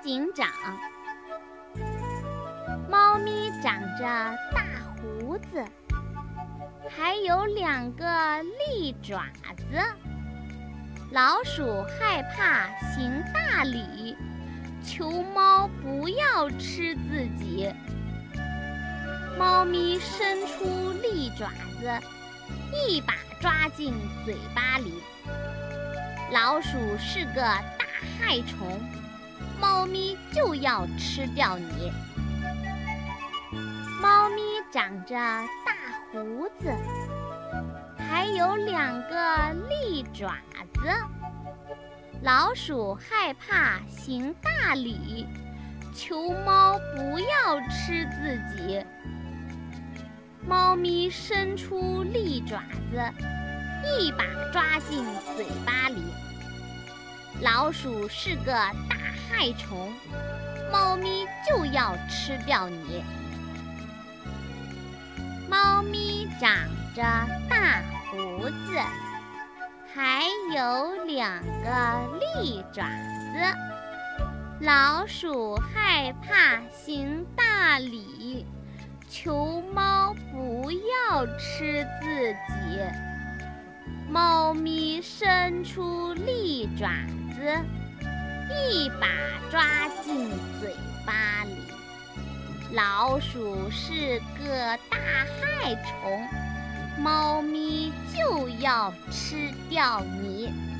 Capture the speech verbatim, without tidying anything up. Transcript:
警长。猫咪长着大胡子，还有两个利爪子。老鼠害怕行大礼，求猫不要吃自己。猫咪伸出利爪子，一把抓进嘴巴里。老鼠是个大害虫，猫咪就要吃掉你。猫咪长着大胡子，还有两个利爪子。老鼠害怕行大礼，求猫不要吃自己。猫咪伸出利爪子，一把抓进嘴巴里。老鼠是个大害虫，猫咪就要吃掉你。猫咪长着大胡子，还有两个利爪子。老鼠害怕行大礼，求猫不要吃自己。猫咪伸出利爪子，一把抓进嘴巴里。老鼠是个大害虫，猫咪就要吃掉你。